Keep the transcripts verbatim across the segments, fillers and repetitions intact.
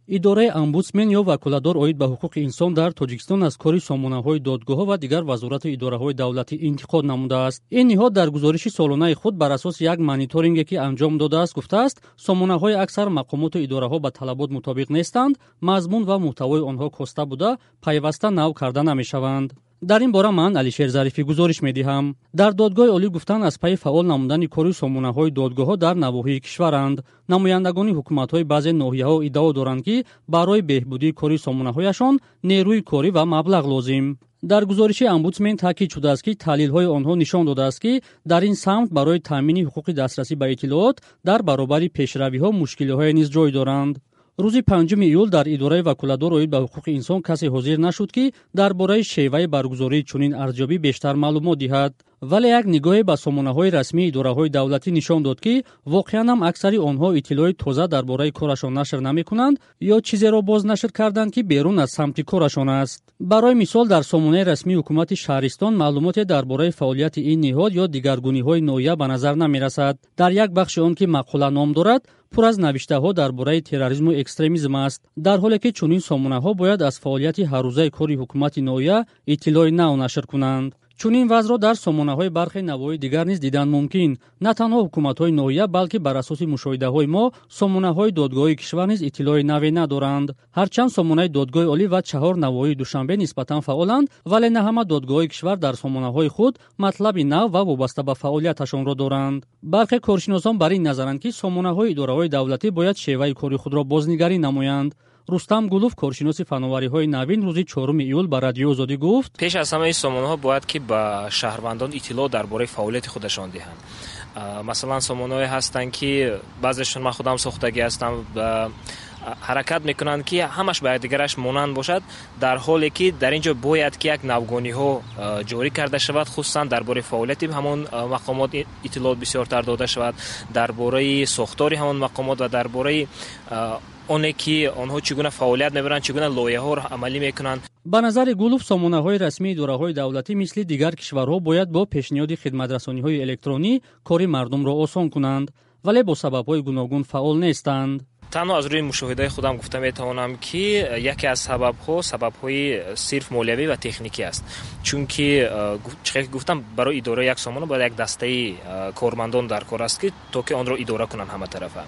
идораи омбудсмен ё ваколадор оид ба ҳуқуқи инсон дар тоҷикистон аз кори сомонаҳои додгоҳҳо ва дигар вазорату идораҳои давлатӣ интиқод намудааст. Ин ниҳод дар гузориши солонаи худ бар асоси як мониторинге ки анҷом додааст гуфтааст, сомонаҳои аксар мақомоту идораҳо ба талабот мутобиқ нестанд, мазмун ва муҳтавои онҳо коста буда, пайваста нав карда намешаванд. дар ин бора ман Алишер Зарифӣ гузориш медиҳам. Дар додгоҳи олӣ гуфтанд аз пайи фаъол намудани кори сомонаҳои додгоҳҳо дар навоҳии кишваранд. намояндагони ҳукуматҳои баъзе ноҳияҳо иддао доранд ки барои беҳбудии кори сомонаҳояшон нерӯи корӣ ва маблағ лозим. дар гузориши омбудсмен таъкид шудааст ки таҳлилҳои онҳо нишон додааст ки дар ин самт барои таъмини ҳуқуқи дастрасӣ ба иттилоот дар баробари пешравиҳо мушкилиҳое низ ҷой доранд. рӯзи панҷуми июл дар идораи ваколадор оид ба ҳуқуқи инсон касе ҳозир нашуд ки дар бораи шеваи баргузории чунин арзёбӣ бештар маълумот диҳад. вале як нигоҳе ба сомонаҳои расмии идораҳои давлатӣ нишон дод ки воқеан ҳам аксари онҳо иттилои тоза дар бораи корашон нашр намекунанд ё чизеро бознашр карданд ки берун аз самти корашон аст. барои мисол дар сомонаи расмии ҳукумати шаҳристон маълумоте дар бораи фаъолияти ин ниҳод ё дигаргуниҳои ноҳия ба назар намерасад. дар як бахши он ки мақола ном дорад, пур аз навиштаҳо дар бораи терроризму экстремизм аст, дар ҳоле ки чунин сомонаҳо бояд аз фаъолияти ҳаррӯзаи кори ҳукумати ноҳия иттилои нав нашр кунанд. чунин вазъро дар сомонаҳои бархе навои дигар низ дидан мумкин. на танҳо ҳукуматҳои ноҳия, балки бар асоси мушоҳидаҳои мо сомонаҳои додгоҳи кишвар низ иттилои наве надоранд. ҳарчанд сомонаи додгоҳи олӣ ва чаҳор навоии душанбе нисбатан фаъоланд, вале на ҳама додгоҳои кишвар дар сомонаҳои худ матлаби нав ва вобаста ба фаъолияташонро доранд. бархе коршиносон бар ин назаранд ки сомонаҳои идораҳои давлатӣ бояд шеваи кори худро бознигарӣ намоянд. рустам гулов, коршиноси фанновариҳои навин, рӯзи чоруми июл ба радиои Озодӣ гуфт: пеш аз ҳама ин сомонаҳо бояд ки ба шаҳрвандон иттилоъ дар бораи фаъолияти худашон диҳанд. масалан сомонаҳое ҳастанд ки баъзешон ман худам сохтагӣ ҳастам, ҳаракат мекунанд ки ҳамаш ба якдигараш монанд бошад, дар ҳоле ки дар ин ҷо бояд ки як навгониҳо ҷорӣ карда шавад, хусусан дар бораи фаъолияти ҳамон мақомот иттилоъот бисёртар дода шавад, дар бораи сохтори ҳамон мақомот ва дар бораи оне ки онҳо чӣ гуна фаъолият мебаранд, чӣ гуна лоиҳаҳоро амалӣ мекунанд. ба назари гулов, сомонаҳои расмии идораҳои давлатӣ мисли дигар кишварҳо бояд бо пешниҳоди хидматрасониҳои электронӣ кори мардумро осон кунанд, вале бо сабабҳои гуногун фаъол нестанд. танҳо аз рӯи мушоҳидаи худам гуфта метавонам ки яке аз сабабҳо сабабҳои сирф молиявӣ ва техникӣ аст. чунки чӣ ки гуфтам, барои идораи як сомона бояд як дастаи кормандон дар кор аст ки то ки онро идора кунанд ҳама тарафа.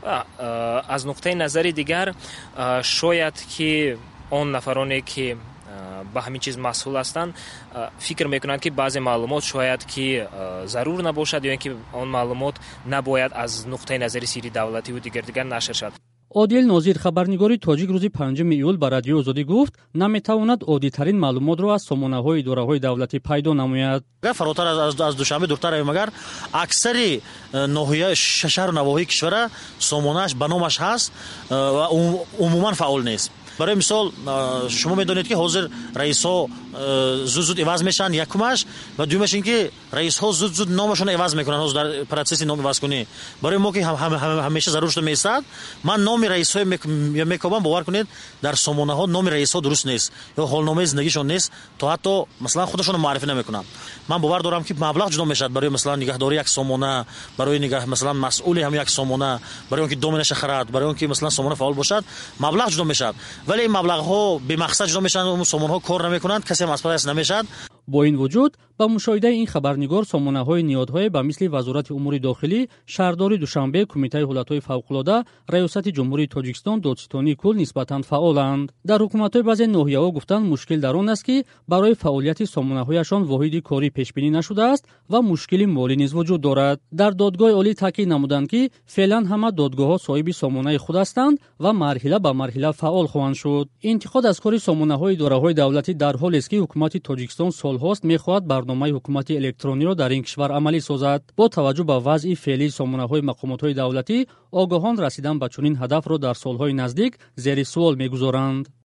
аз нуқтаи назари дигар, шояд ки он нафароне ки ба ҳамин чиз масъул ҳастанд фикр мекунанд ки баъзе маълумот шояд ки зарур набошад ё ин ки он маълумот набояд аз нуқтаи назари сирри давлативу дигар дигар нашр шавад. одил нозир, хабарнигори тоҷик, рӯзи панҷуми июл ба радиои Озодӣ гуфт: наметавонад оддитарин маълумотро аз сомонаҳои идораҳои давлатӣ пайдо намояд. агар фаротар аз душанбе дуртар равем, агар аксари ноҳия шаҳру навоҳии кишвара сомонааш ба номаш ҳаст ва умуман фаъол нест. барои мисол шумо медонед ки ҳозир раисҳо зуд зуд иваз мешаванд, якумаш ва дуюмаш ин ки раисҳо зуд зуд номашон иваз мекунанд ҳозир дар процесси номивазкунӣ. барои мо ки ҳамеша зарур шуда меистад, ман номи раисҳо мекобам, бовар кунед дар сомонаҳо номи раисҳо дуруст нест ё ҳолномаи зиндагишон нест, то ҳатто масалан худашон маърифӣ намекунанд. ман бовар дорам ки маблағ ҷудо мешавад барои масалан нигаҳдори як сомона, барои нигаҳ масалан масъули ҳам як сомона, барои он ки доменаша харад, барои он ки масалан сомона фаъол бошад, маблағ ҷудо мешавад. вале ин маблағҳо бемақсад ҷудо мешаванд, ум сомонаҳо кор намекунанд, касе ҳам аз падас намешавад. бо ин вуҷуд, ба мушоҳидаи ин хабарнигор, сомонаҳои ниҳодҳое ба мисли вазорати умури дохилӣ, шаҳрдори Душанбе, кумитаи ҳолатҳои фавқулода, раёсати ҷумҳурии Тоҷикистон, додситонии кул нисбатан фаъоланд. дар ҳукуматҳои баъзе ноҳияҳо гуфтанд мушкил дар он аст ки барои фаъолияти сомонаҳояшон воҳиди корӣ пешбинӣ нашудааст ва мушкили молӣ низ вуҷуд дорад. дар додгоҳи олӣ таъкид намуданд ки феълан ҳама додгоҳҳо соҳиби сомонаи худ ҳастанд ва марҳила ба марҳила фаъол хоҳанд шуд. интиқод аз кори сомонаҳои идораҳои давлатӣ дар ҳолест ки ҳукумати Тоҷикистон солҳост мехоҳад барномаи ҳукумати электрониро дар ин кишвар амалӣ созад. бо таваҷҷӯҳ ба вазъи феълии сомонаҳои мақомотҳои давлатӣ, огоҳон расидан ба чунин ҳадафро дар солҳои наздик зери суол мегузоранд.